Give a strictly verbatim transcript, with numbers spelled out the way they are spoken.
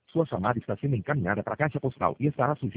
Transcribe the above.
Sua chamada está sendo encaminhada para a caixa postal e estará sujeita